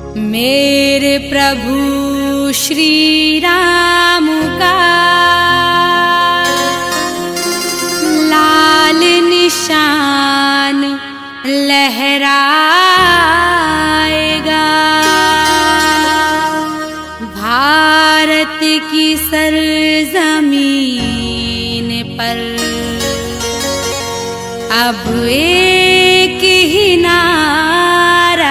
मेरे प्रभु श्री राम का लाल निशान लहराएगा, भारत की सरजमीन पर अब एक ही नारा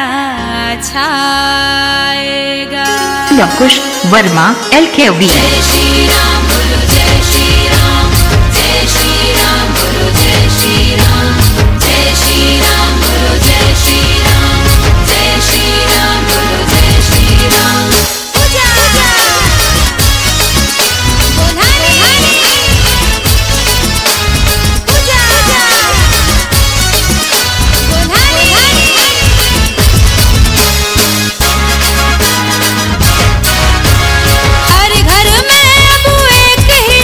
छाएगा। लवकुश वर्मा LKV। जय श्री राम बोलो, जय श्री राम, जय श्री राम बोलो, जय श्री राम, जय श्री राम बोलो, जय श्री राम, जय श्री राम बोलो, जय श्री राम। पूजा बोधानी पूजा बोधानी। हर घर में अब एक ही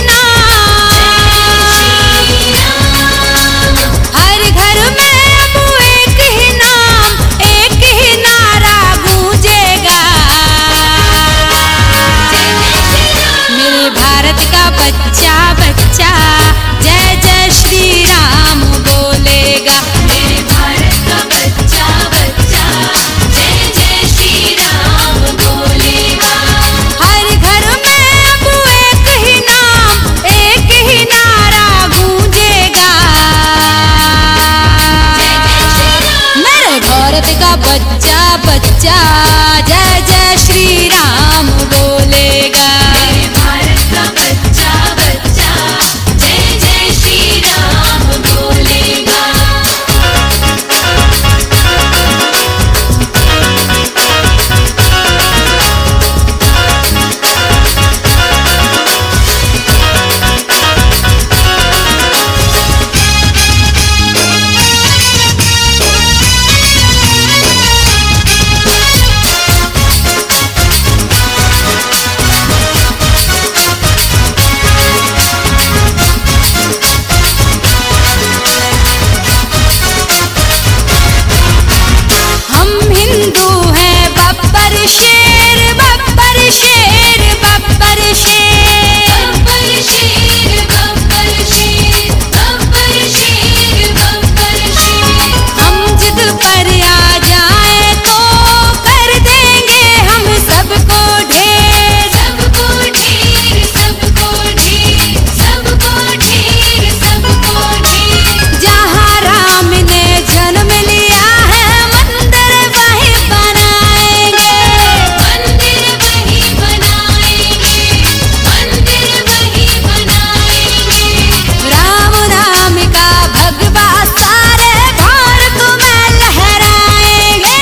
नाम, हर घर में अब एक ही नाम, एक ही नारा गूंजेगा। मेरे भारत का बच्चा बच्चा जय जय श्री राम बोलेगा। मेरे भारत का बच्चा बच्चा जय जय श्री राम बोलेगा। हर घर में अब एक ही नाम, एक ही नारा गूंजेगा। मेरे भारत का बच्चा बच्चा जय जय श्री राम बोलेगा। मेरे भारत का बच्चा बच्चा जय जय श्री राम बोलेगा। हम हिंदू हैं बब्बर शेर, बब्बर शेर, बब्बर शेर, बब्बर शेर, बब्बर शेर, बब्बर शेर, बब्बर शेर। हम जिद पर आ जाए तो कर देंगे हम सबको ढेर, सबको ढेर, सबको ढेर, सबको ढेर, सबको ढेर। जहाँ राम ने जन्म लिया है मंदिर वहीं बनाएंगे, मंदिर वहीं बनाएंगे, मंदिर वहीं बनाएंगे। राम नाम का भगवा सारे भारत में लहराएंगे।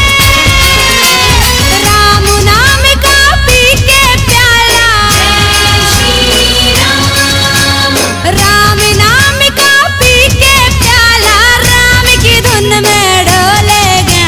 राम नाम का पी के प्याला, जय श्री राम। राम नाम का पी के प्याला राम की धुन में डोलेगा।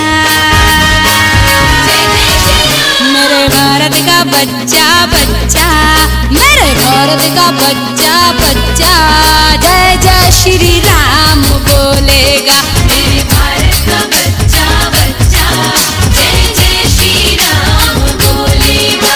मेरे भारत का बच्चा बच्चा, मेरे भारत का बच्चा बच्चा जय जय श्री राम बोलेगा। मेरे भारत का बच्चा बच्चा जय जय श्री राम बोलेगा।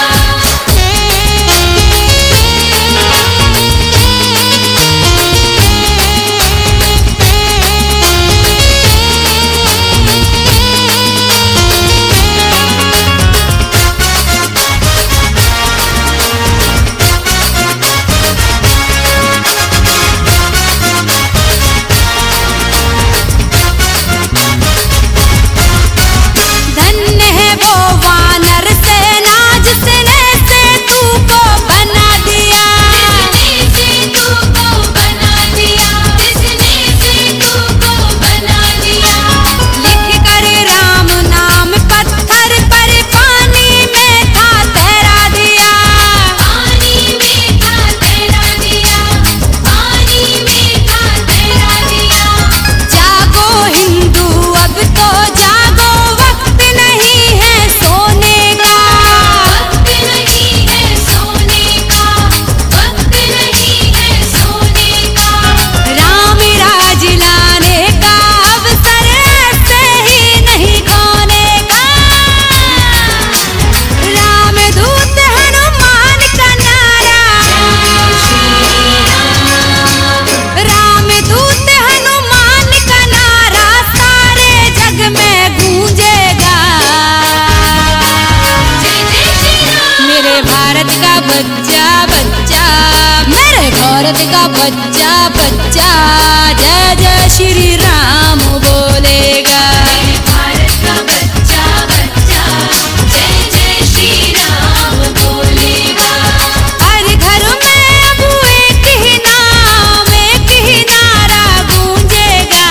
बच्चा बच्चा, मेरे भारत का बच्चा बच्चा जय जय श्री राम बोलेगा। मेरे भारत का बच्चा बच्चा जय जय श्री राम बोलेगा। हर घर में अब एक ही नाम, एक ही नारा गूंजेगा।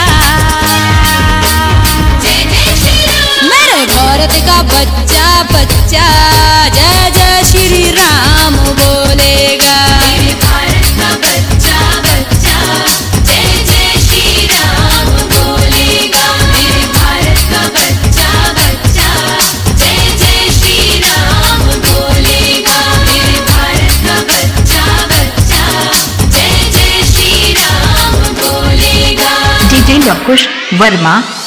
जय जय श्री राम। मेरे भारत का बच्चा बच्चा जय जय श्री राम बोलेगा। मेरे भारत का बच्चा बच्चा जय जय श्री राम बोलेगा। मेरे भारत का बच्चा बच्चा जय जय श्री राम बोलेगा। मेरे भारत का बच्चा बच्चा जय जय श्री राम बोलेगा। DJ लवकुश वर्मा